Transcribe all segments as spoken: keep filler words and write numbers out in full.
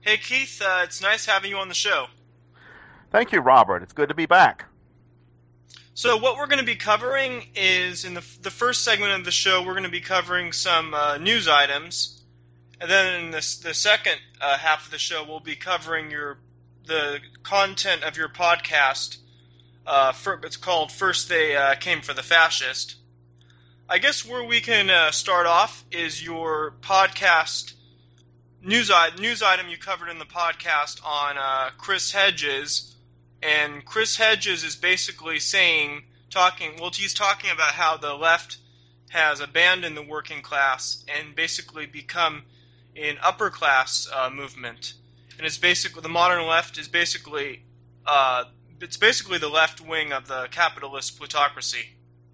Hey Keith, uh, it's nice having you on the show. Thank you, Robert. It's good to be back. So what we're going to be covering is in the the first segment of the show, we're going to be covering some uh, news items, and then in the the second uh, half of the show, we'll be covering your the content of your podcast. Uh, for, it's called "First They uh, Came for the Fascist." I guess where we can uh, start off is your podcast news news item you covered in the podcast on uh, Chris Hedges. And Chris Hedges is basically saying, talking, well, he's talking about how the left has abandoned the working class and basically become an upper class uh, movement. And it's basically, the modern left is basically, uh, it's basically the left wing of the capitalist plutocracy.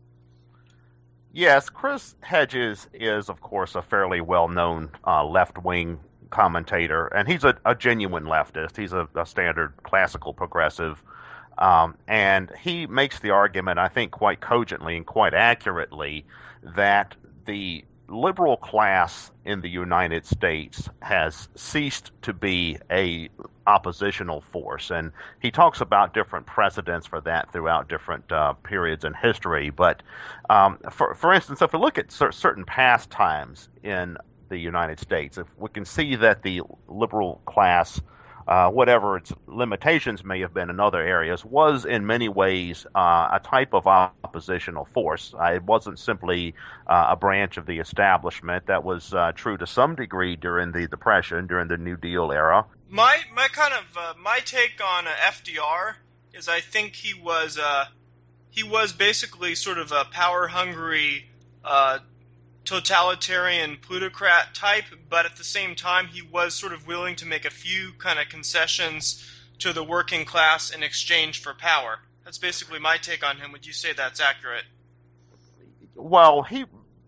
Yes, Chris Hedges is, of course, a fairly well-known uh, left-wing commentator, and he's a, a genuine leftist. He's a, a standard classical progressive, um, and he makes the argument, I think, quite cogently and quite accurately, that the liberal class in the United States has ceased to be a oppositional force, and he talks about different precedents for that throughout different uh, periods in history. But um, for for instance, if we look at cer- certain past times in the United States, if we can see that the liberal class, uh, whatever its limitations may have been in other areas, was in many ways uh, a type of oppositional force. Uh, it wasn't simply uh, a branch of the establishment. That was uh, true to some degree during the Depression, during the New Deal era. My my kind of uh, my take on uh, F D R is I think he was uh, he was basically sort of a power hungry uh, totalitarian plutocrat type, but at the same time he was sort of willing to make a few kind of concessions to the working class in exchange for power. That's basically my take on him. Would you say that's accurate? Well, he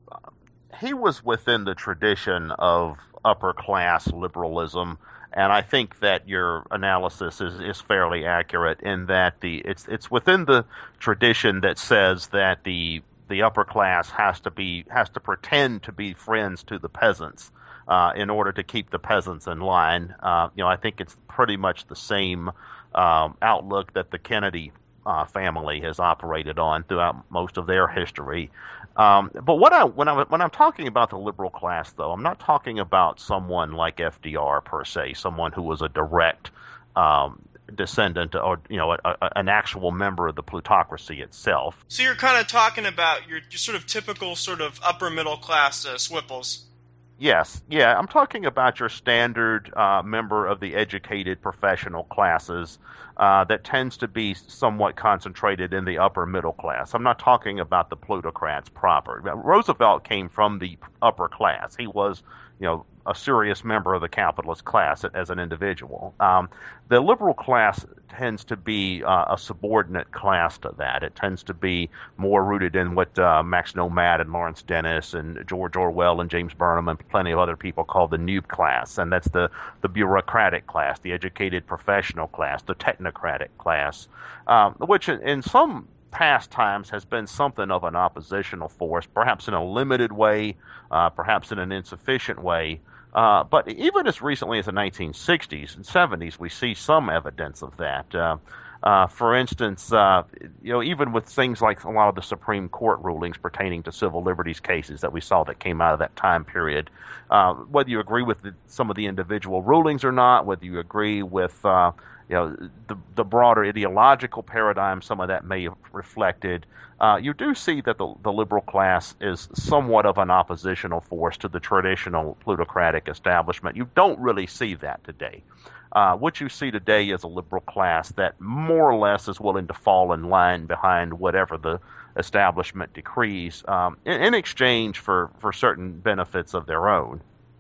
he was within the tradition of upper class liberalism, and I think that your analysis is, is fairly accurate in that the it's it's within the tradition that says that the the upper class has to be has to pretend to be friends to the peasants uh, in order to keep the peasants in line. Uh, you know, I think it's pretty much the same um, outlook that the Kennedy uh, family has operated on throughout most of their history. Um, but what I when I when I'm talking about the liberal class, though, I'm not talking about someone like F D R per se, someone who was a direct um, descendant or you know a, a, an actual member of the plutocracy itself. So you're kind of talking about your, your sort of typical sort of upper middle class uh, Swipples. Yes, yeah, I'm talking about your standard uh, member of the educated professional classes uh, that tends to be somewhat concentrated in the upper middle class. I'm not talking about the plutocrats proper. Roosevelt came from the upper class. He was, you know, a serious member of the capitalist class as an individual. Um, the liberal class tends to be uh, a subordinate class to that. It tends to be more rooted in what uh, Max Nomad and Lawrence Dennis and George Orwell and James Burnham and plenty of other people call the noob class, and that's the, the bureaucratic class, the educated professional class, the technocratic class, um, which in, in some past times has been something of an oppositional force, perhaps in a limited way, uh, perhaps in an insufficient way. Uh, but even as recently as the nineteen sixties and seventies, we see some evidence of that. Uh, uh, for instance, uh, you know, even with things like a lot of the Supreme Court rulings pertaining to civil liberties cases that we saw that came out of that time period, uh, whether you agree with the, some of the individual rulings or not, whether you agree with uh, you know the, the broader ideological paradigm some of that may have reflected, uh, you do see that the, the liberal class is somewhat of an oppositional force to the traditional plutocratic establishment. You don't really see that today. Uh, what you see today is a liberal class that more or less is willing to fall in line behind whatever the establishment decrees um, in, in exchange for, for certain benefits of their own.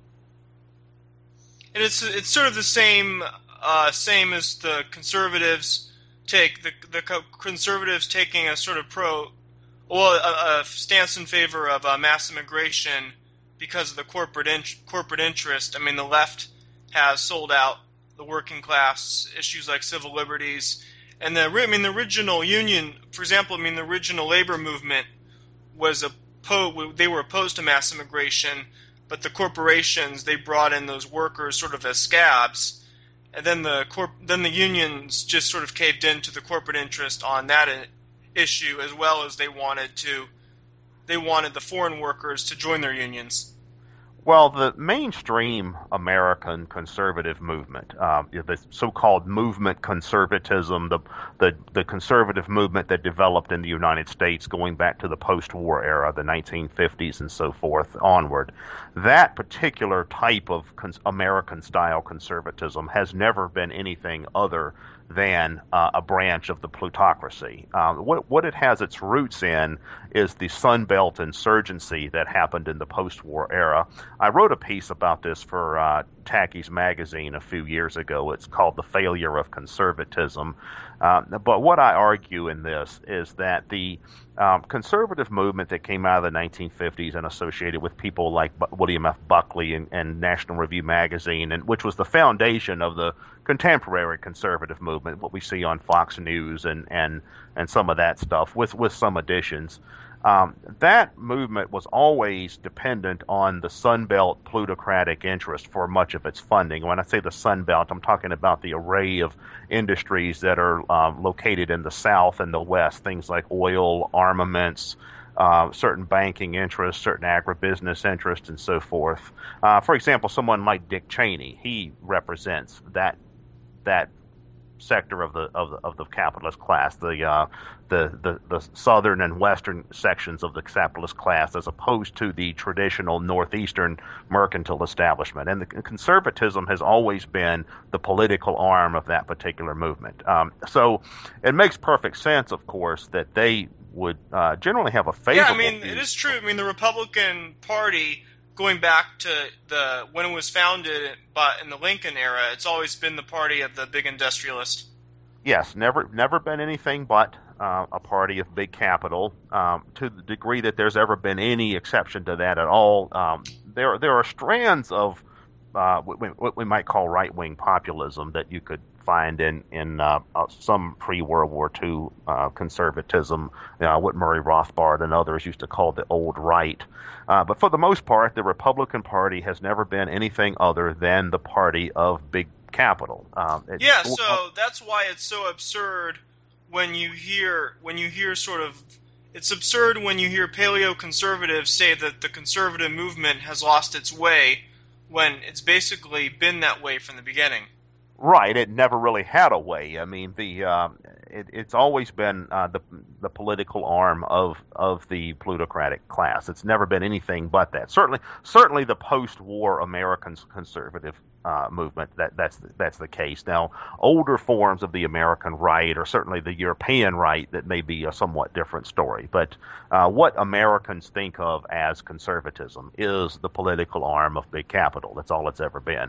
And it's it's sort of the same uh, same as the conservatives take the the conservatives taking a sort of pro well a, a stance in favor of uh, mass immigration because of the corporate in, corporate interest. I mean, the left has sold out the working class, issues like civil liberties, and the I mean the original union, for example, I mean the original labor movement was opposed, they were opposed to mass immigration, but the corporations, they brought in those workers sort of as scabs, and then the corp then the unions just sort of caved into the corporate interest on that I- issue, as well as they wanted to they wanted the foreign workers to join their unions. Well, the mainstream American conservative movement, uh, the so-called movement conservatism, the, the the conservative movement that developed in the United States going back to the post-war era, the nineteen fifties and so forth onward, that particular type of cons- American-style conservatism has never been anything other than uh, a branch of the plutocracy. Um, what, what it has its roots in is the Sun Belt insurgency that happened in the post-war era. I wrote a piece about this for uh, Tacky's magazine a few years ago. It's called The Failure of Conservatism. Uh, but what I argue in this is that the um, conservative movement that came out of the nineteen fifties and associated with people like B- William F. Buckley and, and National Review magazine, and which was the foundation of the contemporary conservative movement, what we see on Fox News and, and, and some of that stuff, with, with some additions. Um, that movement was always dependent on the Sun Belt plutocratic interest for much of its funding. When I say the Sun Belt, I'm talking about the array of industries that are um, located in the South and the West, things like oil, armaments, uh, certain banking interests, certain agribusiness interests, and so forth. Uh, for example, someone like Dick Cheney, he represents that that sector of the of the of the capitalist class, the uh, the, the the southern and western sections of the capitalist class, as opposed to the traditional northeastern mercantile establishment. And the conservatism has always been the political arm of that particular movement. Um, so it makes perfect sense, of course, that they would uh, generally have a favorable. Yeah, I mean, view. it is true. I mean, the Republican Party, going back to the when it was founded, but in the Lincoln era, it's always been the party of the big industrialist. Yes, never never been anything but uh, a party of big capital. Um, to the degree that there's ever been any exception to that at all, um, there there are strands of uh, what, we, what we might call right-wing populism that you could find in in uh, uh, some pre-World War Two uh, conservatism, you know, what Murray Rothbard and others used to call the old right. Uh, but for the most part, the Republican Party has never been anything other than the party of big capital. Um, it, Yeah, so that's why it's so absurd when you hear when you hear sort of it's absurd when you hear paleo-conservatives say that the conservative movement has lost its way, when it's basically been that way from the beginning. Right, it never really had a way. I mean, the uh, it, it's always been uh, the the political arm of of the plutocratic class. It's never been anything but that. Certainly, certainly the post-war American conservative uh, movement. That that's that's the case. Now, older forms of the American right, or certainly the European right, that may be a somewhat different story. But uh, what Americans think of as conservatism is the political arm of big capital. That's all it's ever been.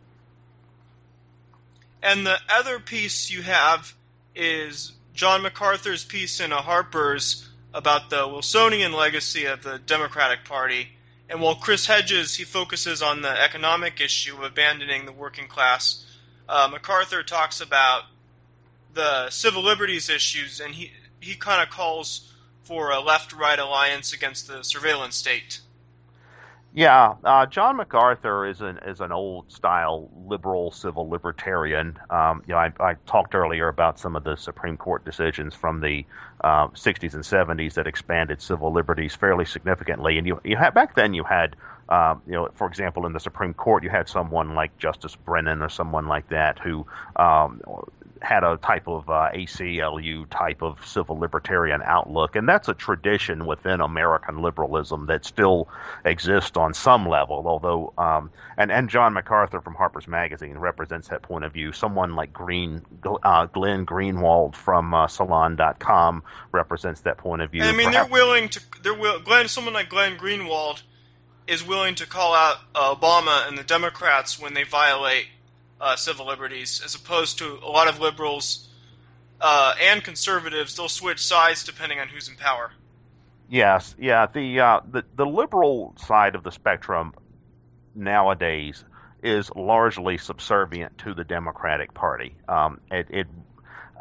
And the other piece you have is John MacArthur's piece in a Harper's about the Wilsonian legacy of the Democratic Party. And while Chris Hedges, he focuses on the economic issue of abandoning the working class, uh, MacArthur talks about the civil liberties issues, and he, he kind of calls for a left-right alliance against the surveillance state. Yeah, uh, John MacArthur is an is an old style liberal civil libertarian. Um, you know, I, I talked earlier about some of the Supreme Court decisions from the uh, sixties and seventies that expanded civil liberties fairly significantly. And you you had back then you had um, you know, for example, in the Supreme Court you had someone like Justice Brennan or someone like that who um, had a type of uh, A C L U type of civil libertarian outlook, and that's a tradition within American liberalism that still exists on some level. Although, um, and and John MacArthur from Harper's Magazine represents that point of view. Someone like Green, uh, Glenn Greenwald from uh, Salon dot com represents that point of view. I mean, Perhaps, they're willing to. They're will, Glenn. Someone like Glenn Greenwald is willing to call out uh, Obama and the Democrats when they violate Uh, civil liberties, as opposed to a lot of liberals uh, and conservatives. They'll switch sides depending on who's in power. yes, yeah. The uh, the the liberal side of the spectrum nowadays is largely subservient to the Democratic Party. Um, it, it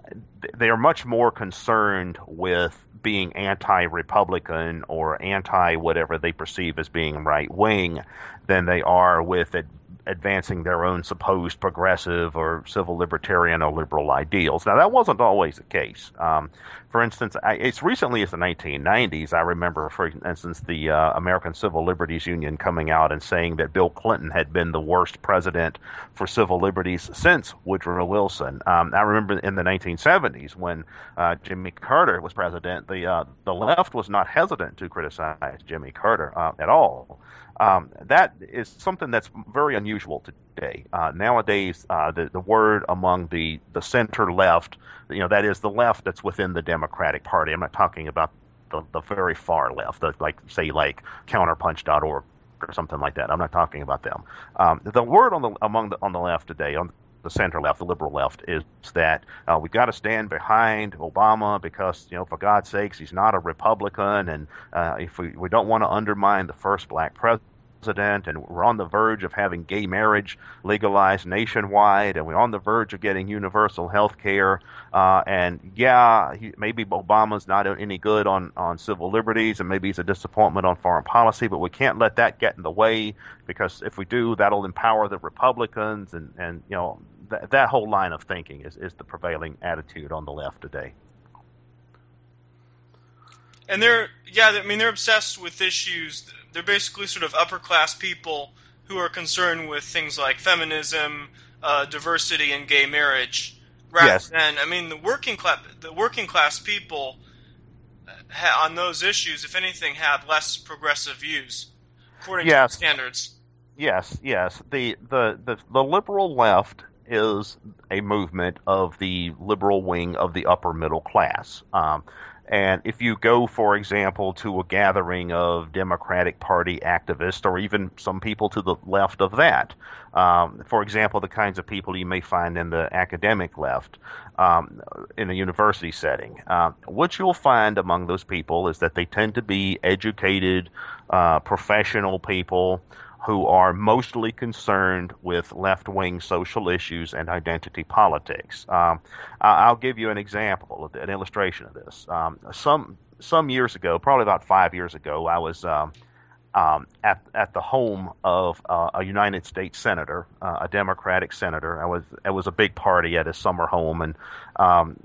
they are much more concerned with being anti-Republican or anti-whatever they perceive as being right-wing than they are with ad- advancing their own supposed progressive or civil libertarian or liberal ideals. Now, that wasn't always the case. Um, for instance, I, as recently as the nineteen nineties, I remember, for instance, the uh, American Civil Liberties Union coming out and saying that Bill Clinton had been the worst president for civil liberties since Woodrow Wilson. Um, I remember in the nineteen seventies when uh, Jimmy Carter was president, the uh, the left was not hesitant to criticize Jimmy Carter uh, at all. Um, that is something that's very unusual today. Uh, nowadays, uh, the, the word among the, the center left, you know, that is the left that's within the Democratic Party. I'm not talking about the, the very far left, the, like, say, like counterpunch dot org or something like that. I'm not talking about them. Um, the word on the among the, on the left today, on the center left, the liberal left, is that uh, we've got to stand behind Obama because, you know, for God's sakes, he's not a Republican, and uh, if we, we don't want to undermine the first black president, and we're on the verge of having gay marriage legalized nationwide, and we're on the verge of getting universal health care, uh, and yeah, he, maybe Obama's not any good on, on civil liberties, and maybe he's a disappointment on foreign policy, but we can't let that get in the way, because if we do, that'll empower the Republicans, and, and you know, That, that whole line of thinking is, is the prevailing attitude on the left today. And they're, yeah, I mean, they're obsessed with issues. They're basically sort of upper class people who are concerned with things like feminism, uh, diversity, and gay marriage. Rather Yes. than, I mean, the working class, the working class people ha- on those issues, if anything, have less progressive views according Yes. to standards. Yes, yes. The, the, the, the liberal left is a movement of the liberal wing of the upper middle class. Um, and if you go, for example, to a gathering of Democratic Party activists, or even some people to the left of that, um, for example, the kinds of people you may find in the academic left, um, in a university setting, uh, what you'll find among those people is that they tend to be educated, uh, professional people who are mostly concerned with left-wing social issues and identity politics. Um, I'll give you an example, an illustration of this. Um, some some years ago, probably about five years ago, I was um, um, at at the home of uh, a United States senator, uh, a Democratic senator. I was it was a big party at his summer home, and um,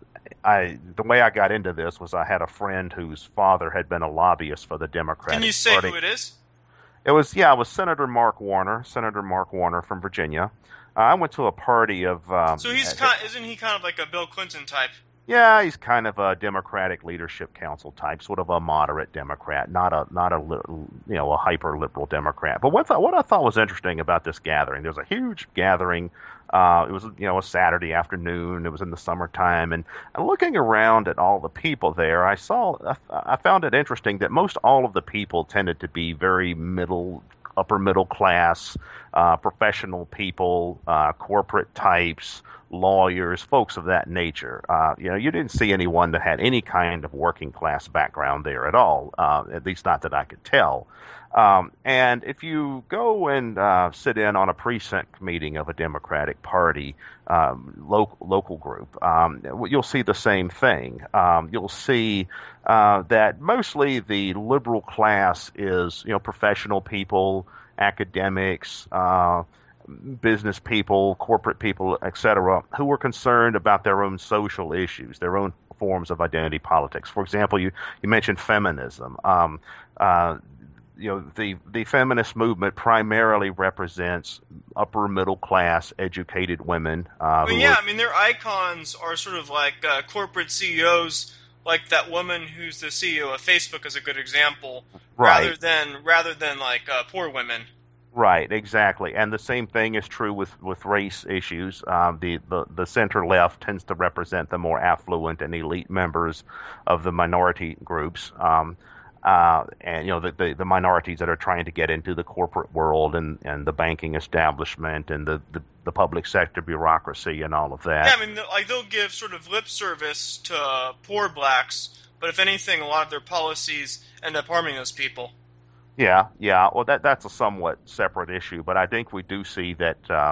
I the way I got into this was I had a friend whose father had been a lobbyist for the Democratic Can you say Party. who it is? It was, yeah, it was Senator Mark Warner, Senator Mark Warner from Virginia. Uh, I went to a party of. Um, So he's uh, kind, isn't he kind of like a Bill Clinton type? Yeah, he's kind of a Democratic Leadership Council type, sort of a moderate Democrat, not a not a you know a hyper liberal Democrat. But what th- what I thought was interesting about this gathering, there was a huge gathering. Uh, it was you know a Saturday afternoon. It was in the summertime, and, and looking around at all the people there, I saw I, I found it interesting that most all of the people tended to be very middle, upper middle class, uh, professional people, uh, corporate types, lawyers, folks of that nature. Uh, you know, you didn't see anyone that had any kind of working class background there at all, uh, at least not that I could tell. Um, and if you go and uh, sit in on a precinct meeting of a Democratic Party um, local local group, um, you'll see the same thing. Um, you'll see uh, that mostly the liberal class is, you know, professional people, academics, uh, business people, corporate people, et cetera, who are concerned about their own social issues, their own forms of identity politics. For example, you, you mentioned feminism. Um, uh, you know, the, the feminist movement primarily represents upper middle class educated women. Uh, I mean, who yeah, are, I mean, their icons are sort of like uh, corporate C E Os, like that woman who's the C E O of Facebook is a good example, Right. rather than rather than like uh, poor women. Right, exactly, and the same thing is true with, with race issues. Um, the, the the center left tends to represent the more affluent and elite members of the minority groups, um, uh, and you know the, the the minorities that are trying to get into the corporate world and, and the banking establishment and the, the, the public sector bureaucracy and all of that. Yeah, I mean, like they'll give sort of lip service to uh, poor blacks, but if anything, a lot of their policies end up harming those people. Yeah, yeah. Well, that that's a somewhat separate issue, but I think we do see that uh,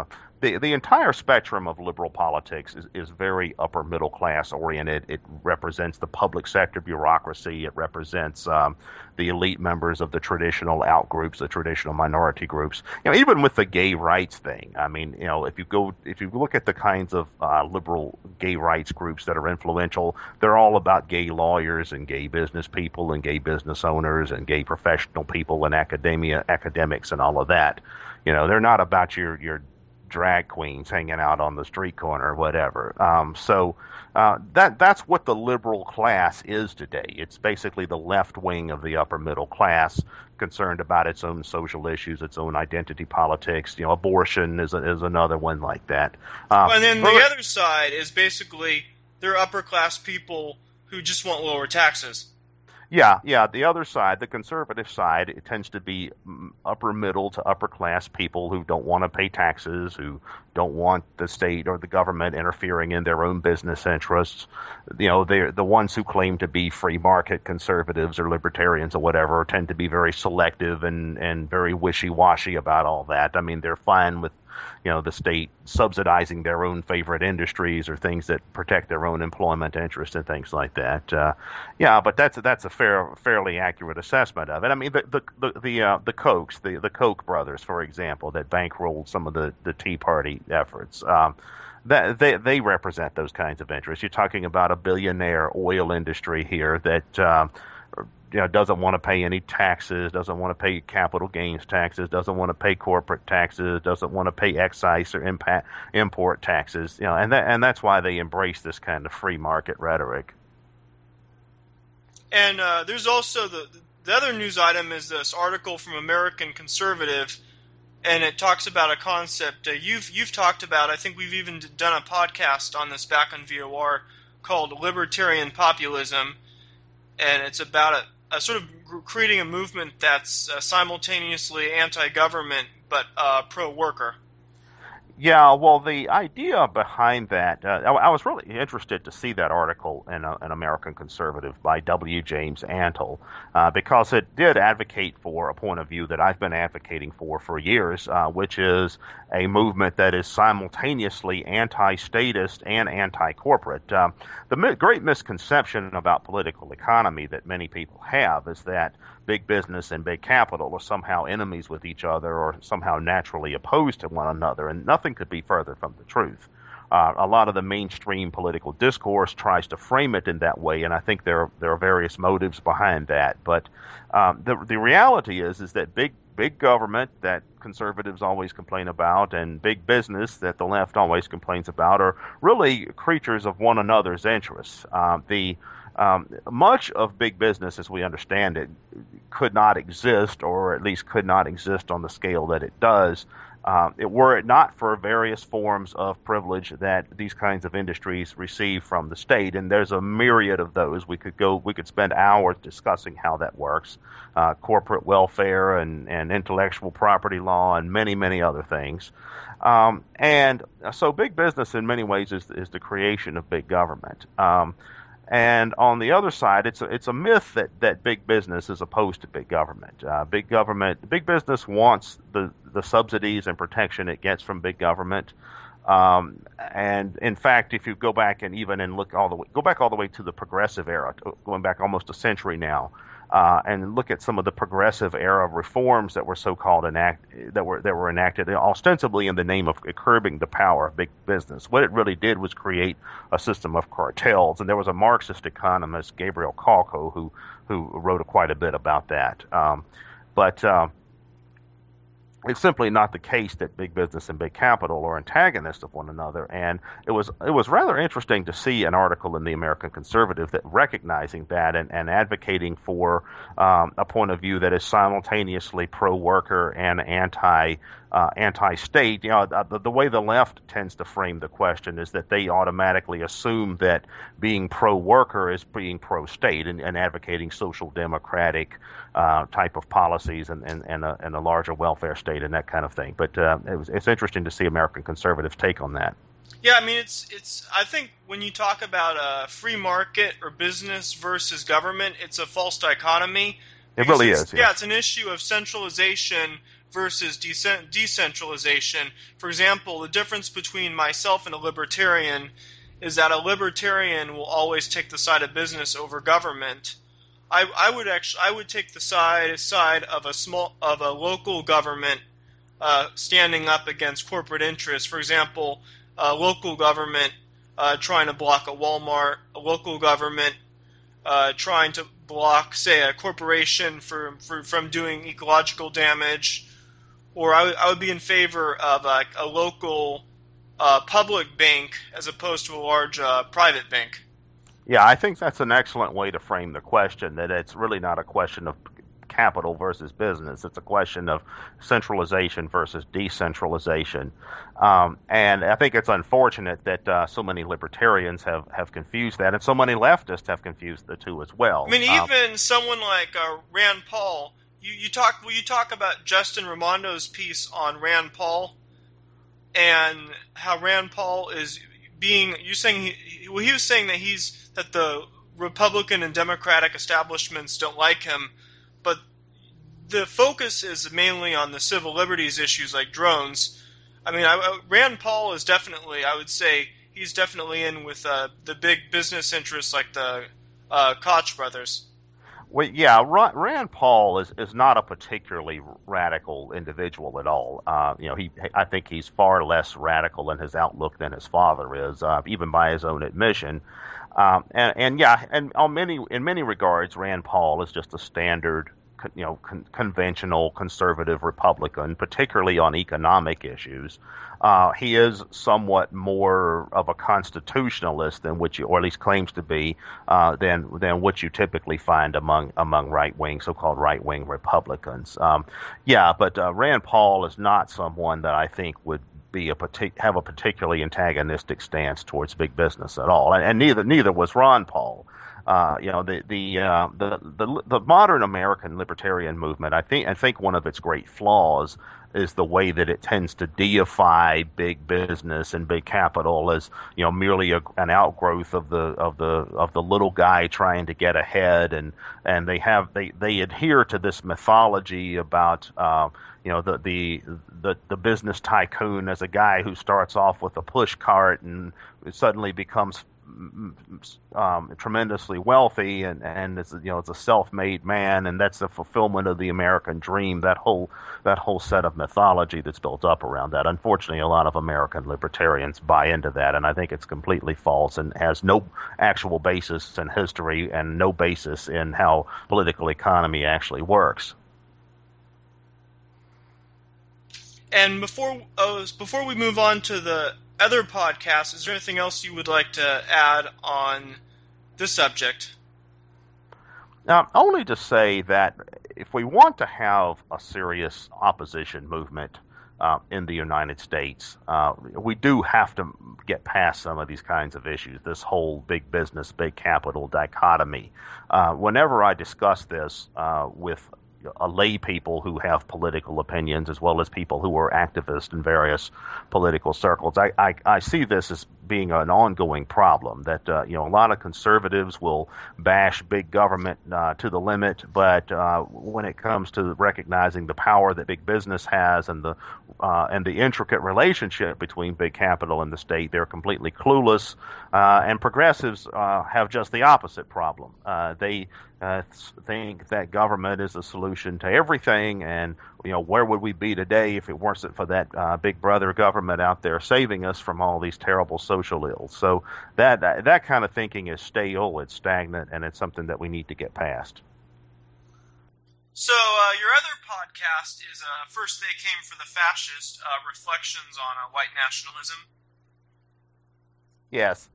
the the entire spectrum of liberal politics is, is very upper middle class oriented. It represents the public sector bureaucracy. It represents um, the elite members of the traditional out groups, the traditional minority groups. You know, even with the gay rights thing. I mean, you know, if you go if you look at the kinds of uh, liberal gay rights groups that are influential, they're all about gay lawyers and gay business people and gay business owners and gay professional people and academia academics and all of that. You know, they're not about your your drag queens hanging out on the street corner or whatever. Um, so uh, that that's what the liberal class is today. It's basically the left wing of the upper middle class, concerned about its own social issues, its own identity politics. You know, abortion is a, is another one like that. Uh, and then the other side is basically they're upper class people who just want lower taxes. Yeah, yeah. The other side, the conservative side, it tends to be upper middle to upper class people who don't want to pay taxes, who don't want the state or the government interfering in their own business interests. You know, they're the ones who claim to be free market conservatives or libertarians or whatever tend to be very selective and, and very wishy-washy about all that. I mean, they're fine with, you know, the state subsidizing their own favorite industries or things that protect their own employment interests and things like that. Uh, yeah, but that's that's a fair, fairly accurate assessment of it. I mean, the the the the, uh, the Kochs, the the Koch brothers, for example, that bankrolled some of the, the Tea Party efforts. Um, that they they represent those kinds of interests. You're talking about a billionaire oil industry here that. Um, You know, doesn't want to pay any taxes, doesn't want to pay capital gains taxes, doesn't want to pay corporate taxes, doesn't want to pay excise or impact, import taxes. You know, and that and that's why they embrace this kind of free market rhetoric. And uh, there's also the the other news item is this article from American Conservative, and it talks about a concept uh, you've you've talked about. I think we've even done a podcast on this back on V O R called Libertarian Populism, and it's about a Uh, sort of creating a movement that's uh, simultaneously anti-government but uh, pro-worker. Yeah, well, the idea behind that, uh, I, I was really interested to see that article in a, an American Conservative by W. James Antle, uh, because it did advocate for a point of view that I've been advocating for for years, uh, which is a movement that is simultaneously anti-statist and anti-corporate. Um, the mi- great misconception about political economy that many people have is that big business and big capital are somehow enemies with each other or somehow naturally opposed to one another, and nothing could be further from the truth. Uh, a lot of the mainstream political discourse tries to frame it in that way, and I think there are, there are various motives behind that. But um, the the reality is is that big big government that conservatives always complain about and big business that the left always complains about are really creatures of one another's interests. Uh, the Um, much of big business, as we understand it, could not exist, or at least could not exist on the scale that it does, uh, it, were it not for various forms of privilege that these kinds of industries receive from the state. And there's a myriad of those. We could go, we could spend hours discussing how that works, uh, corporate welfare and, and intellectual property law and many, many other things. Um, and so big business in many ways is, is the creation of big government. Um, And on the other side, it's a, it's a myth that, that big business is opposed to big government. Uh, big government, big business wants the, the subsidies and protection it gets from big government. Um, and in fact, if you go back and even and look all the way, go back all the way to the progressive era, going back almost a century now, uh, and look at some of the progressive era reforms that were so-called enact that were that were enacted ostensibly in the name of curbing the power of big business. What it really did was create a system of cartels, and there was a Marxist economist, Gabriel Kalko, who who wrote quite a bit about that. Um, but uh, it's simply not the case that big business and big capital are antagonists of one another. And it was it was rather interesting to see an article in the American Conservative that recognizing that and, and advocating for um, a point of view that is simultaneously pro-worker and anti uh, anti-state. You know, the, the way the left tends to frame the question is that they automatically assume that being pro-worker is being pro-state and, and advocating social democratic uh, type of policies and, and, and, a, and a larger welfare state and that kind of thing. But uh, it was, it's interesting to see American conservatives take on that. Yeah, I mean, it's it's. I think when you talk about a free market or business versus government, it's a false dichotomy. It really is. Yeah. yeah, it's an issue of centralization versus decent, decentralization. For example, the difference between myself and a libertarian is that a libertarian will always take the side of business over government. I, I would actually I would take the side side of a small of a local government uh, standing up against corporate interests. For example, a local government uh, trying to block a Walmart, a local government uh, trying to block, say, a corporation for, for from doing ecological damage, or I, w- I would be in favor of a, a local uh, public bank as opposed to a large uh, private bank. Yeah, I think that's an excellent way to frame the question, that it's really not a question of capital versus business. It's a question of centralization versus decentralization. Um, and I think it's unfortunate that uh, so many libertarians have, have confused that, and so many leftists have confused the two as well. I mean, Um, even someone like uh, Rand Paul, you, you talk well, you talk about Justin Raimondo's piece on Rand Paul and how Rand Paul is being, you saying he, well, he was saying that he's that the Republican and Democratic establishments don't like him, but the focus is mainly on the civil liberties issues like drones. I mean, I, Rand Paul is definitely, I would say, he's definitely in with uh, the big business interests like the uh, Koch brothers. Well, yeah, Rand Paul is, is not a particularly radical individual at all. Uh, you know, he I think he's far less radical in his outlook than his father is, uh, even by his own admission. Um, and, and yeah, and on many in many regards, Rand Paul is just a standard, you know, con- conventional conservative Republican, particularly on economic issues. Uh, he is somewhat more of a constitutionalist than what you, or at least claims to be, uh, than than what you typically find among among right wing, so-called right wing Republicans. Um, yeah, but uh, Rand Paul is not someone that I think would be a partic- have a particularly antagonistic stance towards big business at all, and, and neither neither was Ron Paul. Uh, you know, the the, uh, the the the modern American libertarian movement, I think I think one of its great flaws is the way that it tends to deify big business and big capital as, you know, merely a, an outgrowth of the of the of the little guy trying to get ahead, and and they have they, they adhere to this mythology about uh, you know the, the the the business tycoon as a guy who starts off with a push cart and suddenly becomes Um, tremendously wealthy, and and it's, you know, it's a self-made man, and that's the fulfillment of the American dream. That whole that whole set of mythology that's built up around that. Unfortunately, a lot of American libertarians buy into that, and I think it's completely false and has no actual basis in history and no basis in how political economy actually works. And before uh, before we move on to the other podcasts, is there anything else you would like to add on this subject? Now, only to say that if we want to have a serious opposition movement uh, in the United States, uh, we do have to get past some of these kinds of issues, this whole big business, big capital dichotomy. Uh, whenever I discuss this uh, with Uh, lay people who have political opinions, as well as people who are activists in various political circles, I, I, I see this as being an ongoing problem. That uh, you know, a lot of conservatives will bash big government uh, to the limit, but uh, when it comes to recognizing the power that big business has and the uh, and the intricate relationship between big capital and the state, they're completely clueless. Uh, and progressives uh, have just the opposite problem. Uh, they uh, think that government is the solution to everything, and you know, where would we be today if it weren't for that uh, big brother government out there saving us from all these terrible social ills? So that that kind of thinking is stale, it's stagnant, and it's something that we need to get past. So uh, your other podcast is uh, First They Came for the Fascist, uh, Reflections on uh, White Nationalism. Yes.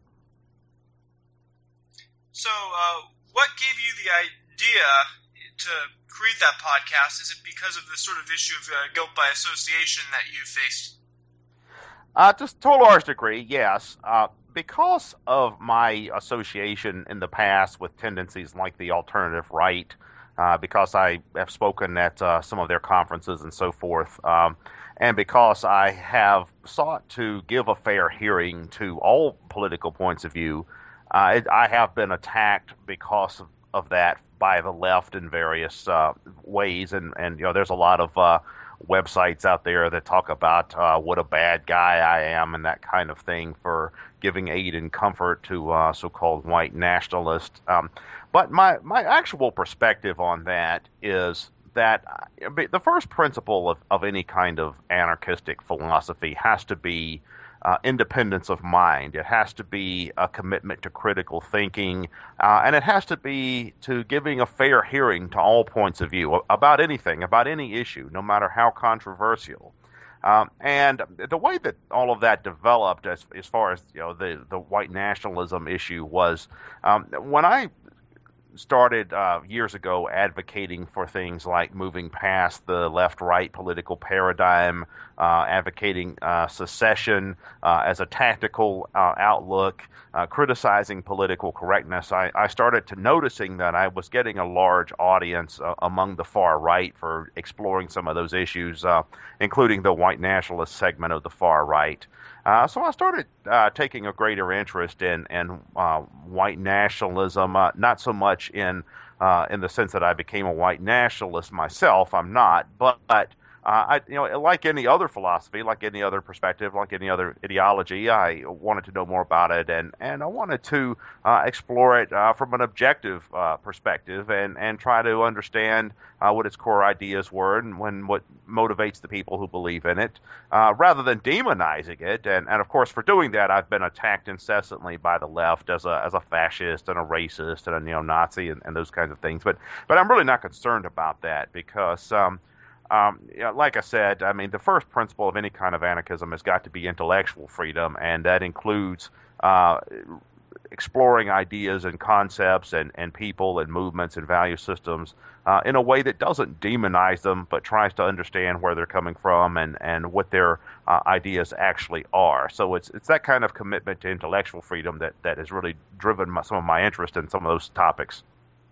So uh, what gave you the idea to create that podcast? Is it because of the sort of issue of uh, guilt by association that you faced? Uh, just to a large degree, yes. Uh, because of my association in the past with tendencies like the alternative right, uh, because I have spoken at uh, some of their conferences and so forth, um, and because I have sought to give a fair hearing to all political points of view, uh, it, I have been attacked because of, of that by the left in various uh, ways, and, and you know, there's a lot of uh, websites out there that talk about uh, what a bad guy I am and that kind of thing for giving aid and comfort to uh, so-called white nationalists. Um, but my, my actual perspective on that is that the first principle of, of any kind of anarchistic philosophy has to be uh, independence of mind. It has to be a commitment to critical thinking, uh, and it has to be to giving a fair hearing to all points of view about anything, about any issue, no matter how controversial. Um, and the way that all of that developed, as as far as you know, the the white nationalism issue was, um, when I started uh, years ago advocating for things like moving past the left-right political paradigm, uh, advocating uh, secession uh, as a tactical uh, outlook, uh, criticizing political correctness, I, I started to noticing that I was getting a large audience uh, among the far right for exploring some of those issues, uh, including the white nationalist segment of the far right. Uh, so I started uh, taking a greater interest in in uh, white nationalism, uh, not so much in uh, in the sense that I became a white nationalist myself. I'm not, but, but uh, I, you know, like any other philosophy, like any other perspective, like any other ideology, I wanted to know more about it, and, and I wanted to uh, explore it uh, from an objective uh, perspective, and, and try to understand uh, what its core ideas were and when what motivates the people who believe in it, uh, rather than demonizing it. And, and of course, for doing that, I've been attacked incessantly by the left as a as a fascist and a racist and a neo-Nazi and, and those kinds of things. But but I'm really not concerned about that because. Um, Um, you know, like I said, I mean, the first principle of any kind of anarchism has got to be intellectual freedom, and that includes uh, exploring ideas and concepts and, and people and movements and value systems uh, in a way that doesn't demonize them, but tries to understand where they're coming from and, and what their uh, ideas actually are. So it's it's that kind of commitment to intellectual freedom that, that has really driven my, some of my interest in some of those topics.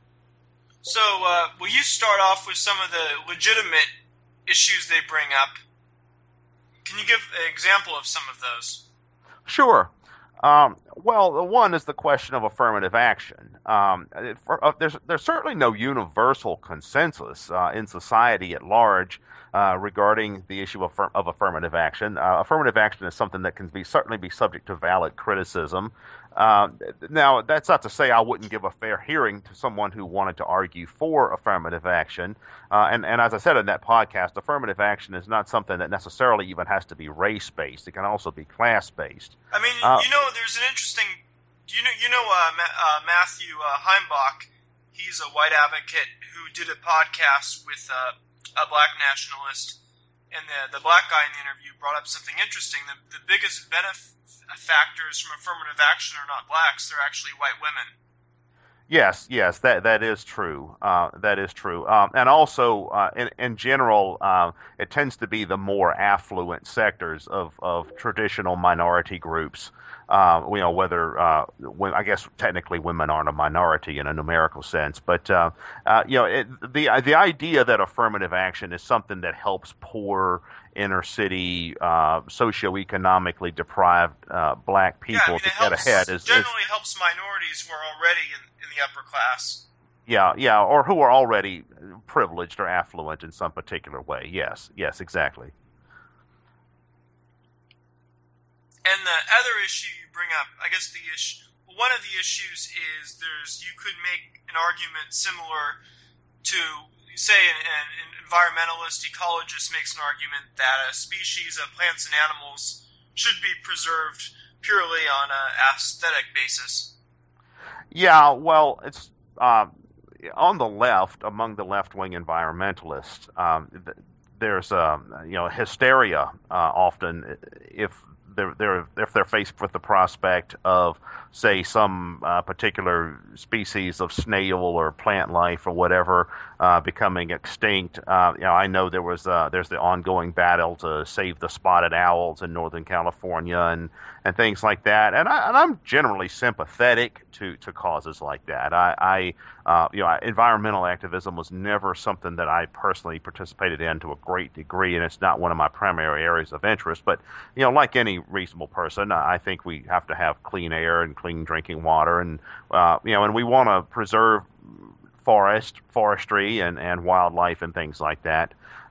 So uh, will you start off with some of the legitimate issues they bring up? Can you give an example of some of those? Sure. Um, well, the one is the question of affirmative action. Um, it, for, uh, there's there's certainly no universal consensus uh, in society at large uh, regarding the issue of, of affirmative action. Uh, affirmative action is something that can be certainly be subject to valid criticism. Uh, now, that's not to say I wouldn't give a fair hearing to someone who wanted to argue for affirmative action. Uh, and, and as I said in that podcast, affirmative action is not something that necessarily even has to be race-based. It can also be class-based. I mean, uh, you know, there's an interesting, you know, you know, uh, Ma- uh, Matthew uh, Heimbach. He's a white advocate who did a podcast with uh, a black nationalist, and the the black guy in the interview brought up something interesting. The the biggest benefit factors from affirmative action are not blacks; they're actually white women. Yes, yes, that that is true. Uh, that is true. Um, and also, uh, in, in general, uh, it tends to be the more affluent sectors of, of traditional minority groups. Uh, you know, whether uh, when, I guess technically women aren't a minority in a numerical sense, but uh, uh, you know, it, the the idea that affirmative action is something that helps poor inner city, uh, socioeconomically deprived uh, black people yeah, I mean, to helps, get ahead is generally is, helps minorities who are already in, in the upper class. Yeah, yeah, or who are already privileged or affluent in some particular way. Yes, yes, exactly. And the other issue you bring up, I guess the issue, one of the issues is there's you could make an argument similar to, say, an, an environmentalist ecologist makes an argument that a species of plants and animals should be preserved purely on an aesthetic basis. Yeah, well, it's uh, on the left, among the left-wing environmentalists, um, th- there's um, you know hysteria uh, often if they're, they're if they're faced with the prospect of, say, some uh, particular species of snail or plant life or whatever uh, becoming extinct. Uh, you know, I know there was uh, there's the ongoing battle to save the spotted owls in Northern California and, and things like that. And, I, and I'm generally sympathetic to, to causes like that. I, I uh, you know, environmental activism was never something that I personally participated in to a great degree, and it's not one of my primary areas of interest. But you know, like any reasonable person, I think we have to have clean air and clean drinking water, and uh, you know, and we want to preserve forest, forestry, and, and wildlife and things like that.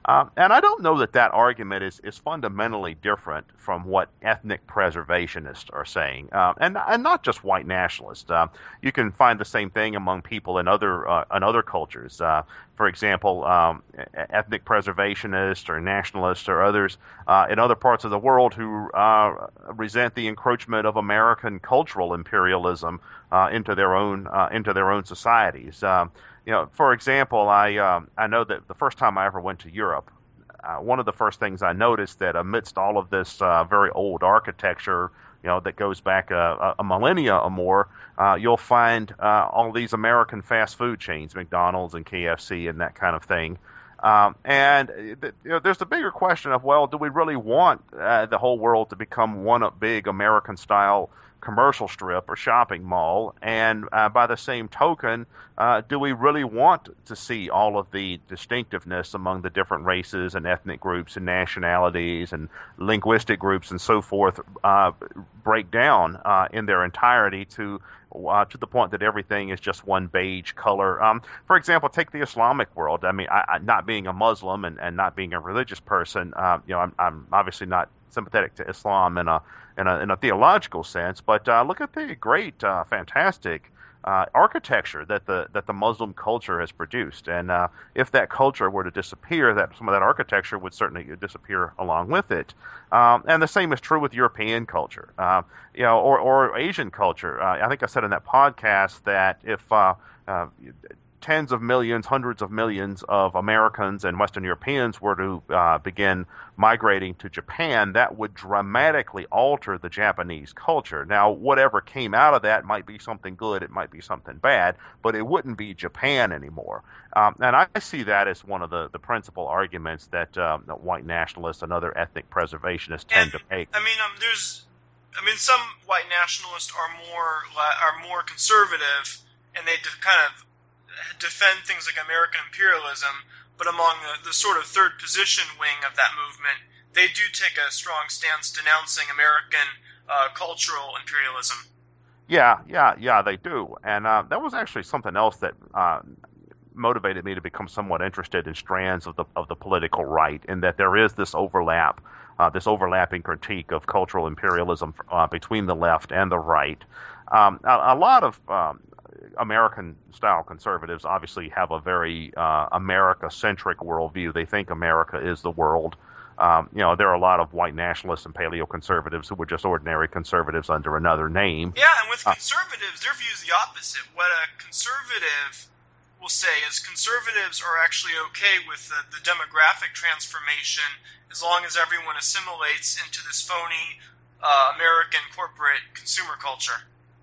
Um, and I don't know that that argument is, is fundamentally different from what ethnic preservationists are saying, uh, and and not just white nationalists. Uh, you can find the same thing among people in other uh, in other cultures. Uh, for example, um, ethnic preservationists or nationalists or others uh, in other parts of the world who uh, resent the encroachment of American cultural imperialism uh, into their own uh, into their own societies. Um, You know, for example, I um, I know that the first time I ever went to Europe, uh, one of the first things I noticed that amidst all of this uh, very old architecture, you know, that goes back a, a millennia or more, uh, you'll find uh, all these American fast food chains, McDonald's and K F C and that kind of thing. Um, and you know, there's the bigger question of, well, do we really want uh, the whole world to become one big American-style commercial strip or shopping mall? And uh, by the same token, uh, do we really want to see all of the distinctiveness among the different races and ethnic groups and nationalities and linguistic groups and so forth uh, break down uh, in their entirety to Uh, to the point that everything is just one beige color? Um, for example, take the Islamic world. I mean, I, I, not being a Muslim and, and not being a religious person, uh, you know, I'm, I'm obviously not sympathetic to Islam in a in a, in a theological sense. But uh, look at the great, uh, fantastic uh, architecture that the that the Muslim culture has produced. And uh, if that culture were to disappear, that some of that architecture would certainly disappear along with it. Um, and the same is true with European culture, uh, you know, or, or Asian culture. Uh, I think I said in that podcast that if uh, uh, tens of millions, hundreds of millions of Americans and Western Europeans were to uh, begin migrating to Japan, that would dramatically alter the Japanese culture. Now, whatever came out of that might be something good, it might be something bad, but it wouldn't be Japan anymore. Um, and I see that as one of the, the principal arguments that, um, that white nationalists and other ethnic preservationists tend and, to make. I mean, um, there's, I mean, some white nationalists are more are more conservative, and they de- kind of defend things like American imperialism, but among the, the sort of third position wing of that movement, they do take a strong stance denouncing American uh, cultural imperialism. Yeah, yeah, yeah, they do. And uh, that was actually something else that uh, motivated me to become somewhat interested in strands of the of the political right, in that there is this overlap, uh, this overlapping critique of cultural imperialism uh, between the left and the right. Um, a, a lot of um, American-style conservatives obviously have a very uh, America-centric worldview. They think America is the world. Um, you know, there are a lot of white nationalists and paleo-conservatives who were just ordinary conservatives under another name. Yeah, and with Uh, conservatives, their view is the opposite. What a conservative will say is conservatives are actually okay with the, the demographic transformation as long as everyone assimilates into this phony uh, American corporate consumer culture.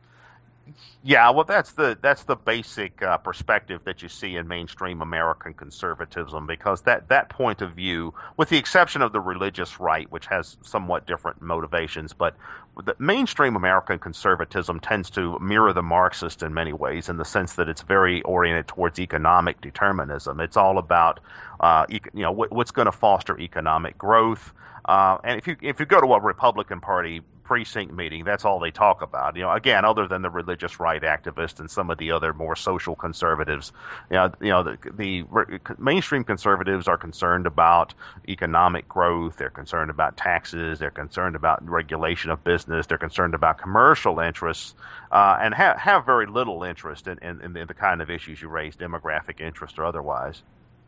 Yeah, well, that's the that's the basic uh, perspective that you see in mainstream American conservatism, because that, that point of view, with the exception of the religious right, which has somewhat different motivations, but the mainstream American conservatism tends to mirror the Marxist in many ways, in the sense that it's very oriented towards economic determinism. It's all about uh, you know what, what's going to foster economic growth. Uh, and if you if you go to a Republican Party precinct meeting, that's all they talk about. You know, again, other than the religious right activists and some of the other more social conservatives, you know, you know, the, the mainstream conservatives are concerned about economic growth. They're concerned about taxes. They're concerned about regulation of business. They're concerned about commercial interests, uh, and ha- have very little interest in, in, in the, in the kind of issues you raise, demographic interest or otherwise.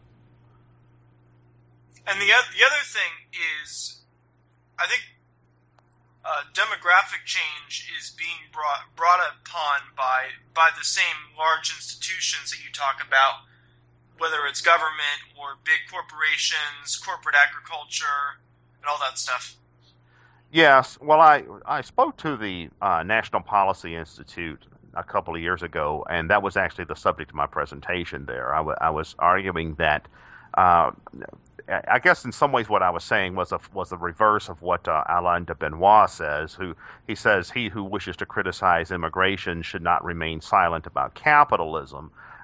And the the other thing is, I think uh, demographic change is being brought brought upon by by the same large institutions that you talk about, whether it's government or big corporations, corporate agriculture, and all that stuff. Yes, well, I I spoke to the uh, National Policy Institute a couple of years ago, and that was actually the subject of my presentation there. I, w- I was arguing that. Uh, I guess in some ways what I was saying was a, was the reverse of what uh, Alain de Benoit says, who he says he who wishes to criticize immigration should not remain silent about capitalism.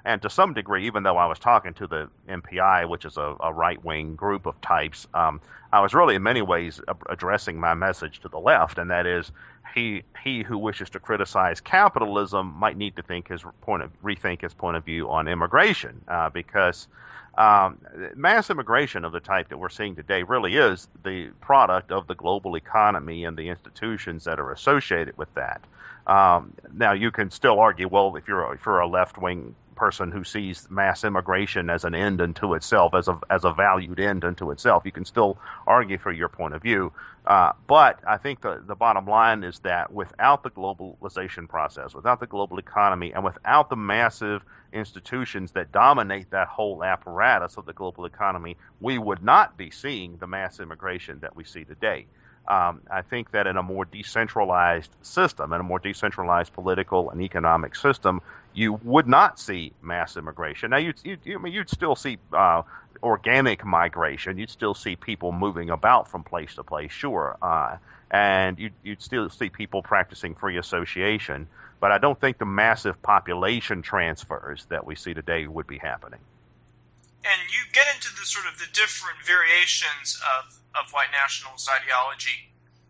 and to some degree, even though I was talking to the M P I, which is a, a right-wing group of types, um, I was really in many ways addressing my message to the left, and that is, he he who wishes to criticize capitalism might need to think his point of rethink his point of view on immigration, uh, because um, mass immigration of the type that we're seeing today really is the product of the global economy and the institutions that are associated with that. Um, now, you can still argue, well, if you're if you're a left-wing person who sees mass immigration as an end unto itself, as a as a valued end unto itself, you can still argue for your point of view. Uh, but I think the, the bottom line is that without the globalization process, without the global economy, and without the massive institutions that dominate that whole apparatus of the global economy, we would not be seeing the mass immigration that we see today. Um, I think that in a more decentralized system, in a more decentralized political and economic system, you would not see mass immigration. Now, you'd, you'd, I mean, you'd still see uh, organic migration. You'd still see people moving about from place to place, sure. Uh, and you'd, you'd still see people practicing free association. But I don't think the massive population transfers that we see today would be happening. And you get into the sort of the different variations of, of white nationalist ideology.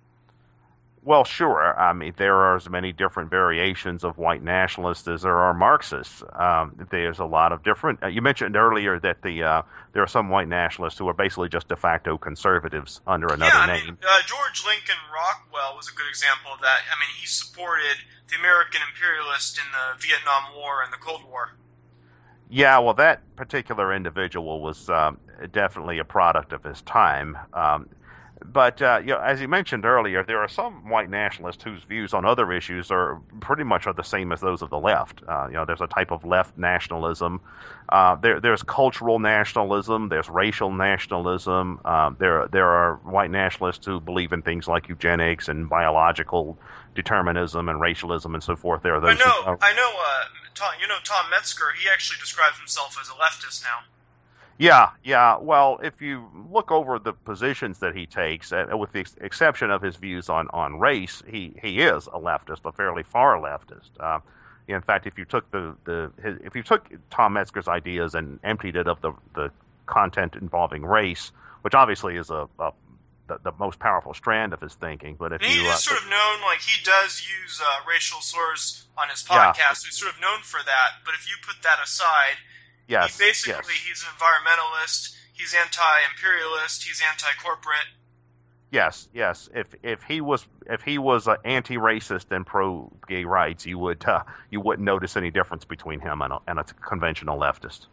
Well, sure. I mean, there are as many different variations of white nationalists as there are Marxists. Um, there's a lot of different. Uh, you mentioned earlier that the uh, there are some white nationalists who are basically just de facto conservatives under another yeah, I name. mean, uh, George Lincoln Rockwell was a good example of that. I mean, he supported the American imperialists in the Vietnam War and the Cold War. Yeah, well, that particular individual was um, definitely a product of his time. Um, But uh, you know, as you mentioned earlier, there are some white nationalists whose views on other issues are pretty much are the same as those of the left. Uh, you know, there's a type of left nationalism. Uh, there, there's cultural nationalism. There's racial nationalism. Uh, there, there are white nationalists who believe in things like eugenics and biological determinism and racialism and so forth. There are those. I know. Who, uh, I know. Uh, Tom, you know Tom Metzger. He actually describes himself as a leftist now. Yeah, yeah. Well, if you look over the positions that he takes, uh, with the ex- exception of his views on, on race, he, he is a leftist, a fairly far leftist. Uh, in fact, if you took the, the his, if you took Tom Metzger's ideas and emptied it of the the content involving race, which obviously is a, a the, the most powerful strand of his thinking, but if and you he is uh, sort of known, like he does use uh, racial slurs on his podcast, Yeah. so he's sort of known for that. But if you put that aside. yes, He basically, yes. he's an environmentalist, he's anti-imperialist, he's anti-corporate. Yes, yes. If if he was if he was uh, anti-racist and pro-gay rights, you would uh, you wouldn't notice any difference between him and a, and a conventional leftist.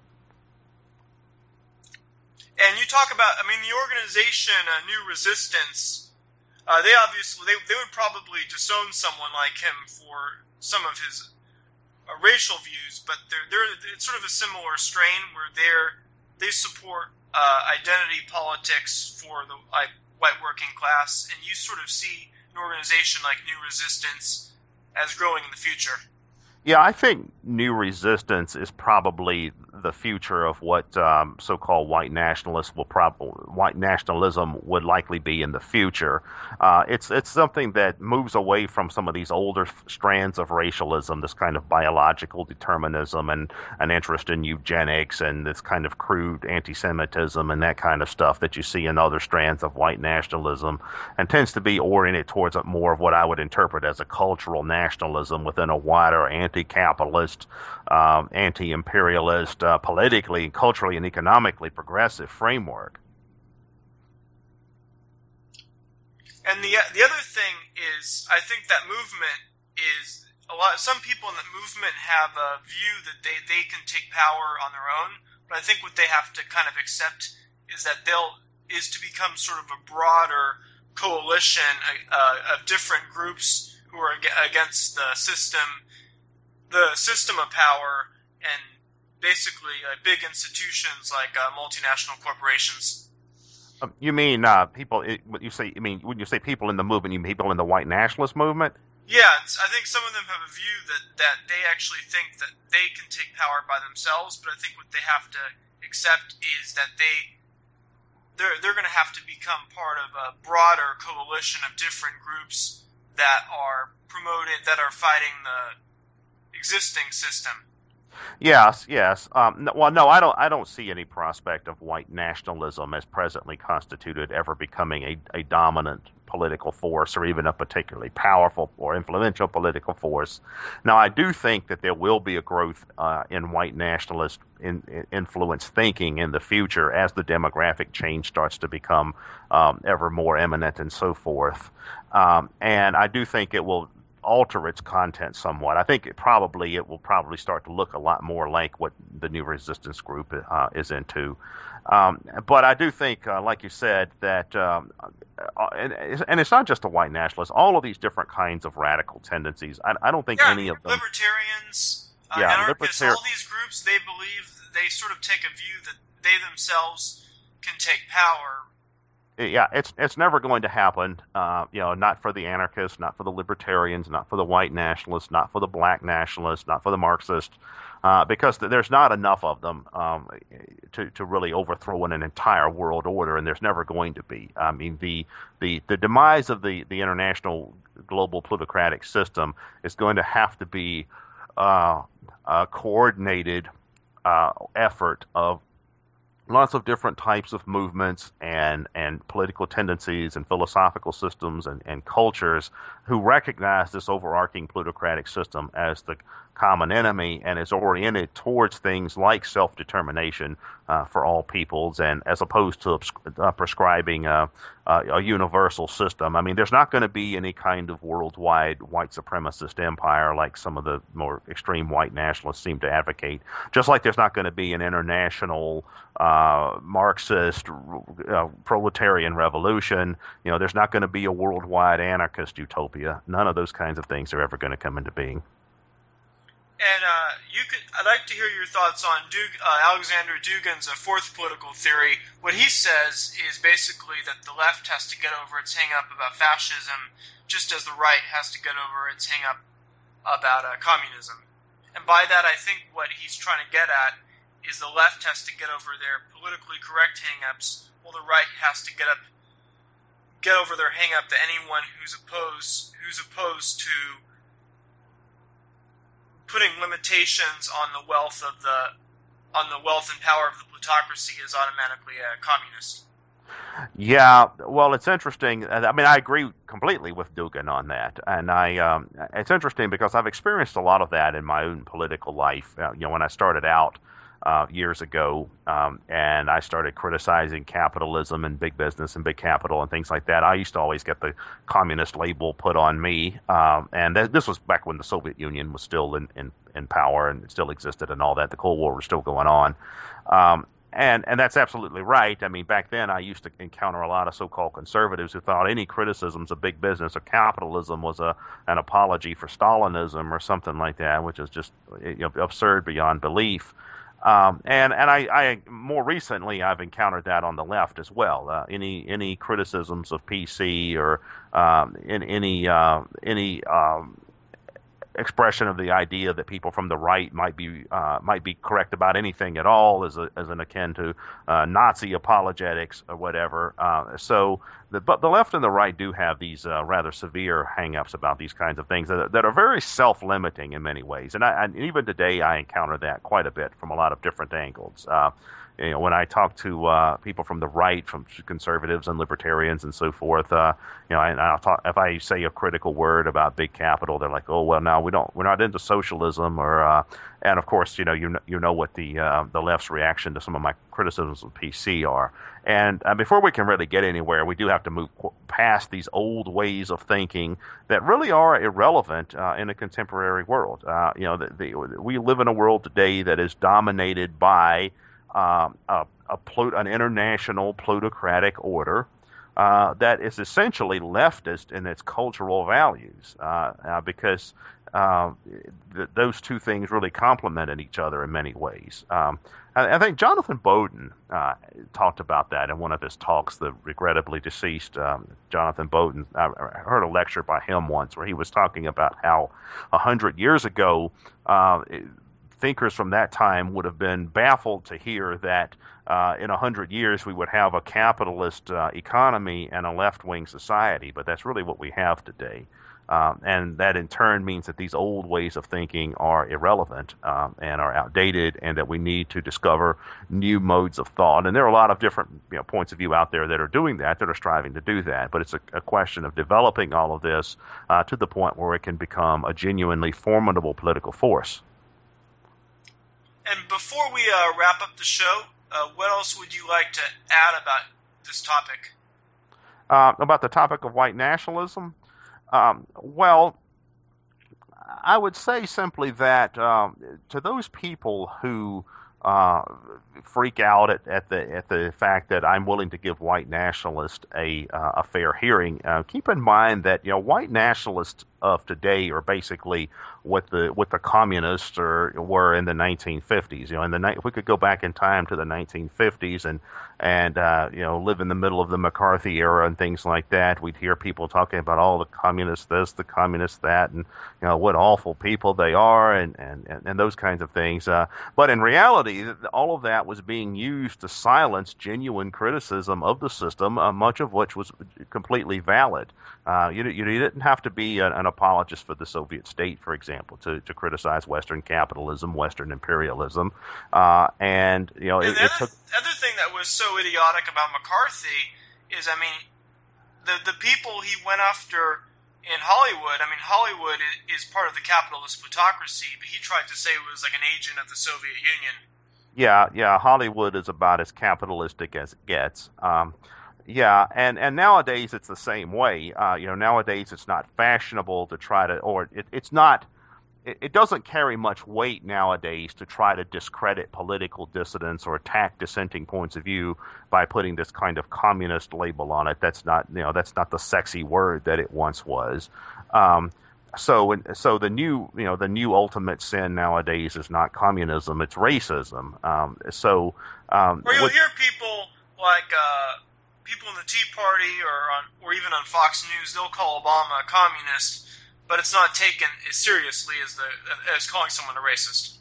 And you talk about, I mean, the organization uh, New Resistance. Uh, they obviously they they would probably disown someone like him for some of his uh, racial views, but they're they're it's sort of a similar strain where they're they support uh, identity politics for the like white working class, and you sort of see an organization like New Resistance as growing in the future. Yeah, I think New Resistance is probably the future of what um, so-called white nationalists will probably white nationalism would likely be in the future. Uh, it's it's something that moves away from some of these older f- strands of racialism, this kind of biological determinism and an interest in eugenics and this kind of crude anti-Semitism and that kind of stuff that you see in other strands of white nationalism, and tends to be oriented towards a more of what I would interpret as a cultural nationalism within a wider anti-capitalist, um, anti-imperialist, uh, politically, culturally, and economically progressive framework. And the the other thing is, I think that movement is a lot. Some people in that movement have a view that they, they can take power on their own, but I think what they have to kind of accept is that they'll is to become sort of a broader coalition uh, of different groups who are ag- against the system, the system of power, and basically uh, big institutions like uh, multinational corporations. Um, you mean uh, people? It, when you say, I mean, when you say people in the movement, you mean people in the white nationalist movement? Yeah, it's, I think some of them have a view that, that they actually think that they can take power by themselves, but I think what they have to accept is that they they're they're going to have to become part of a broader coalition of different groups that are promoted, that are fighting the existing system. Yes, yes. Um, no, well, no, I don't. I don't see any prospect of white nationalism as presently constituted ever becoming a, a dominant political force, or even a particularly powerful or influential political force. Now, I do think that there will be a growth uh, in white nationalist in, in influence thinking in the future as the demographic change starts to become um, ever more imminent and so forth. Um, and I do think it will alter its content somewhat. I think it probably it will probably start to look a lot more like what the new resistance group uh, is into. Um, but I do think, uh, like you said, that um, uh, and, and it's not just the white nationalists. All of these different kinds of radical tendencies. I, I don't think Yeah, any of them. Libertarians, uh, Yeah, anarchists, libertarian. all these groups, they believe, they sort of take a view that they themselves can take power. Yeah, it's it's never going to happen. Uh, you know, not for the anarchists, not for the libertarians, not for the white nationalists, not for the black nationalists, not for the Marxists, uh, because there's not enough of them um, to to really overthrow an entire world order, and there's never going to be. I mean, the the the demise of the the international global plutocratic system is going to have to be uh, a coordinated uh, effort of lots of different types of movements and and political tendencies and philosophical systems and, and cultures who recognize this overarching plutocratic system as the common enemy and is oriented towards things like self-determination uh, for all peoples, and as opposed to uh, prescribing a, a, a universal system. I mean, there's not going to be any kind of worldwide white supremacist empire like some of the more extreme white nationalists seem to advocate, just like there's not going to be an international uh, Marxist uh, proletarian revolution. You know, there's not going to be a worldwide anarchist utopia. None of those kinds of things are ever going to come into being. And uh, you could, I'd like to hear your thoughts on Dug, uh, Alexander Dugin's uh, fourth political theory. What he says is basically that the left has to get over its hang-up about fascism, just as the right has to get over its hang-up about uh, communism. And by that, I think what he's trying to get at is the left has to get over their politically correct hang-ups, while the right has to get up, get over their hang-up to anyone who's opposed, who's opposed to putting limitations on the wealth of the on the wealth and power of the plutocracy is automatically a communist. Yeah, well, it's interesting. I mean, I agree completely with Dugin on that, and I um, it's interesting because I've experienced a lot of that in my own political life. Uh, you know, when I started out uh, years ago, um, and I started criticizing capitalism and big business and big capital and things like that, I used to always get the communist label put on me, um, and th- this was back when the Soviet Union was still in, in, in power and it still existed and all that. The Cold War was still going on. Um, And and that's absolutely right. I mean, back then I used to encounter a lot of so-called conservatives who thought any criticisms of big business or capitalism was a an apology for Stalinism or something like that, which is just, you know, absurd beyond belief. Um, and and I, I more recently I've encountered that on the left as well. Uh, any any criticisms of P C or um, in any uh, any um, expression of the idea that people from the right might be uh, might be correct about anything at all, as a, as an akin to uh, Nazi apologetics or whatever. Uh, so, the, but the left and the right do have these uh, rather severe hang-ups about these kinds of things that, that are very self-limiting in many ways. And, I, and even today, I encounter that quite a bit from a lot of different angles. Uh, You know, when I talk to uh, people from the right, from conservatives and libertarians and so forth, uh, you know, and I'll talk, if I say a critical word about big capital, they're like, "Oh, well, no, we don't. We're not into socialism." Or, uh, and of course, you know, you know, you know what the uh, the left's reaction to some of my criticisms of P C are. And uh, before we can really get anywhere, we do have to move past these old ways of thinking that really are irrelevant uh, in a contemporary world. Uh, you know, the, the, we live in a world today that is dominated by Um, a, a plut- an international plutocratic order uh, that is essentially leftist in its cultural values, uh, uh, because uh, th- those two things really complemented each other in many ways. Um, I, I think Jonathan Bowden uh, talked about that in one of his talks, the regrettably deceased um, Jonathan Bowden. I, I heard a lecture by him once where he was talking about how a hundred years ago, uh, it, thinkers from that time would have been baffled to hear that uh, in a hundred years we would have a capitalist uh, economy and a left-wing society, but that's really what we have today. Um, and that in turn means that these old ways of thinking are irrelevant um, and are outdated, and that we need to discover new modes of thought. And there are a lot of different you know, points of view out there that are doing that, that are striving to do that. But it's a, a question of developing all of this uh, to the point where it can become a genuinely formidable political force. And before we uh, wrap up the show, uh, what else would you like to add about this topic? Uh, about the topic of white nationalism? Um, well, I would say simply that um, to those people who uh, freak out at, at the at the fact that I'm willing to give white nationalists a uh, a fair hearing, uh, keep in mind that you know white nationalists of today are basically what the what the communists are, were in the nineteen fifties. You know, in the if we could go back in time to the nineteen fifties and and uh, you know live in the middle of the McCarthy era and things like that, we'd hear people talking about all the communists this, the communists that, and you know what awful people they are, and and and, and those kinds of things. Uh, but in reality, all of that was being used to silence genuine criticism of the system, uh, much of which was completely valid. Uh, you, you didn't have to be an, an apologist for the Soviet state, for example, to, to criticize Western capitalism, Western imperialism, uh, and you know and it, the it other, took. other thing that was so idiotic about McCarthy is, I mean, the the people he went after in Hollywood. I mean, Hollywood is part of the capitalist plutocracy, but he tried to say it was like an agent of the Soviet Union. Yeah, yeah, Hollywood is about as capitalistic as it gets. Um, Yeah, and, and nowadays it's the same way. Uh, you know, nowadays it's not fashionable to try to, or it, it's not, it, it doesn't carry much weight nowadays to try to discredit political dissidents or attack dissenting points of view by putting this kind of communist label on it. That's not, you know, that's not the sexy word that it once was. Um, so, so the new, you know, the new ultimate sin nowadays is not communism; it's racism. Um, so, um, or you'll with, hear people like. Uh People in the Tea Party or on, or even on Fox News, they'll call Obama a communist, but it's not taken as seriously as the as calling someone a racist.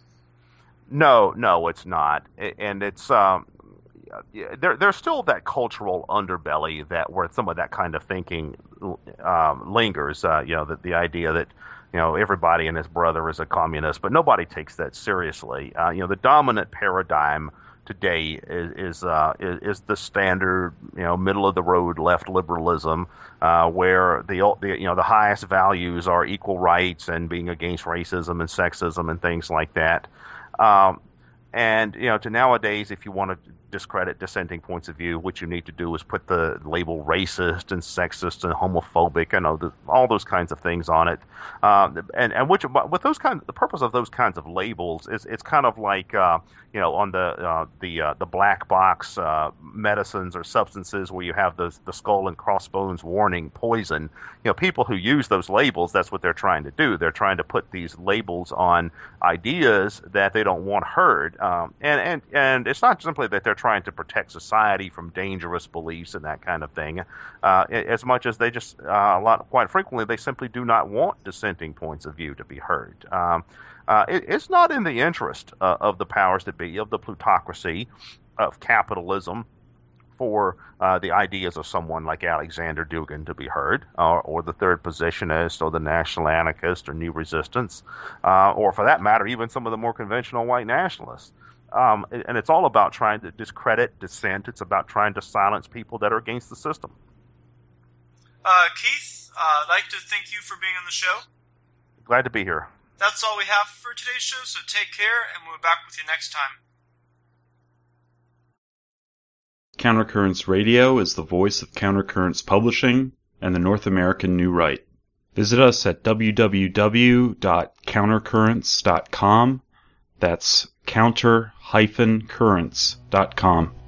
No, no, it's not, and it's um, there. There's still that cultural underbelly that where some of that kind of thinking um, lingers. Uh, you know, that the idea that you know everybody and his brother is a communist, but nobody takes that seriously. Uh, you know, the dominant paradigm today is is, uh, is is the standard, you know, middle of the road left liberalism, uh, where the, the you know the highest values are equal rights and being against racism and sexism and things like that. Um, and you know, to nowadays, if you want to discredit dissenting points of view, what you need to do is put the label racist and sexist and homophobic, you know, the, all those kinds of things on it. Uh, and and which with those kinds, the purpose of those kinds of labels is it's kind of like uh, you know on the uh, the uh, the black box uh, medicines or substances where you have the the skull and crossbones warning poison. You know, people who use those labels, that's what they're trying to do. They're trying to put these labels on ideas that they don't want heard. Um, and and and it's not simply that they're trying to protect society from dangerous beliefs and that kind of thing, uh, as much as they just, uh, a lot, quite frequently, they simply do not want dissenting points of view to be heard. Um, uh, it, it's not in the interest uh, of the powers that be, of the plutocracy, of capitalism, for uh, the ideas of someone like Alexander Dugin to be heard, or, or the third positionist, or the national anarchist, or new resistance, uh, or for that matter, even some of the more conventional white nationalists. Um, and it's all about trying to discredit dissent. It's about trying to silence people that are against the system. Uh, Keith, uh, I'd like to thank you for being on the show. Glad to be here. That's all we have for today's show, so take care, and we'll be back with you next time. Countercurrents Radio is the voice of Countercurrents Publishing and the North American New Right. Visit us at w w w dot countercurrents dot com. That's counter dash currents dot com.